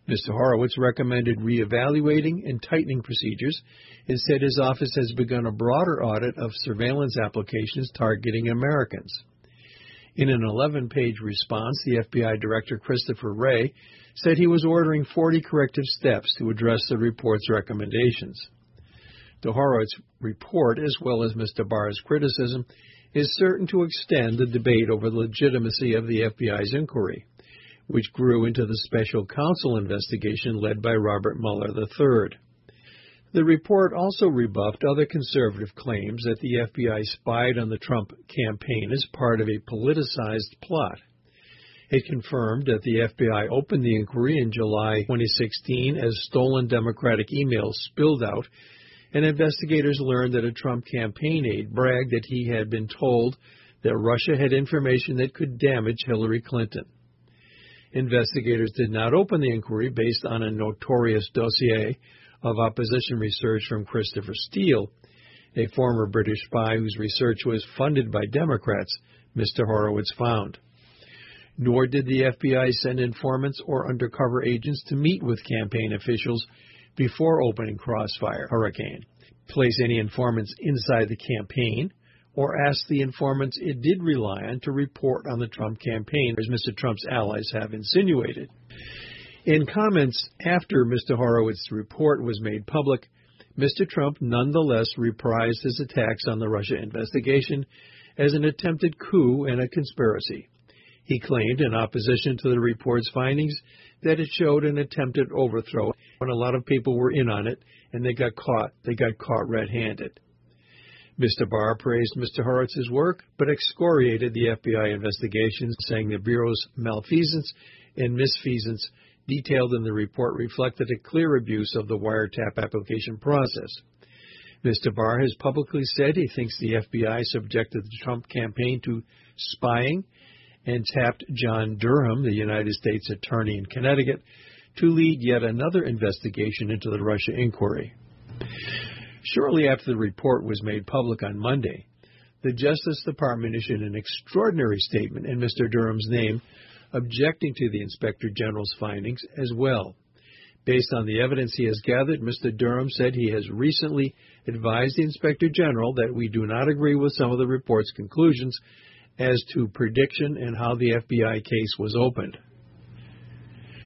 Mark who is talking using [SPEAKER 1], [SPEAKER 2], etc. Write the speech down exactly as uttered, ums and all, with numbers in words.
[SPEAKER 1] Mister Horowitz recommended reevaluating and tightening procedures and said his office has begun a broader audit of surveillance applications targeting Americans. In an eleven-page response, the F B I Director Christopher Wray said he was ordering forty corrective steps to address the report's recommendations. The Horowitz report, as well as Mister Barr's criticism, is certain to extend the debate over the legitimacy of the F B I's inquiry, which grew into the special counsel investigation led by Robert Mueller the third. The report also rebuffed other conservative claims that the F B I spied on the Trump campaign as part of a politicized plot. It confirmed that the F B I opened the inquiry in July twenty sixteen as stolen Democratic emails spilled out, and investigators learned that a Trump campaign aide bragged that he had been told that Russia had information that could damage Hillary Clinton. Investigators did not open the inquiry based on a notorious dossier of opposition research from Christopher Steele, a former British spy whose research was funded by Democrats, Mister Horowitz found. Nor did the F B I send informants or undercover agents to meet with campaign officials before opening Crossfire Hurricane, place any informants inside the campaign, or ask the informants it did rely on to report on the Trump campaign, as Mister Trump's allies have insinuated. In comments after Mister Horowitz's report was made public, Mister Trump nonetheless reprised his attacks on the Russia investigation as an attempted coup and a conspiracy. He claimed, in opposition to the report's findings, that it showed an attempted overthrow when a lot of people were in on it and they got caught. They got caught red-handed. Mister Barr praised Mister Horowitz's work, but excoriated the F B I investigations, saying the Bureau's malfeasance and misfeasance detailed in the report reflected a clear abuse of the wiretap application process. Mister Barr has publicly said he thinks the F B I subjected the Trump campaign to spying and tapped John Durham, the United States Attorney in Connecticut, to lead yet another investigation into the Russia inquiry. Shortly after the report was made public on Monday, the Justice Department issued an extraordinary statement in Mister Durham's name, objecting to the Inspector General's findings as well. Based on the evidence he has gathered, Mister Durham said he has recently advised the Inspector General that we do not agree with some of the report's conclusions as to prediction and how the F B I case was opened.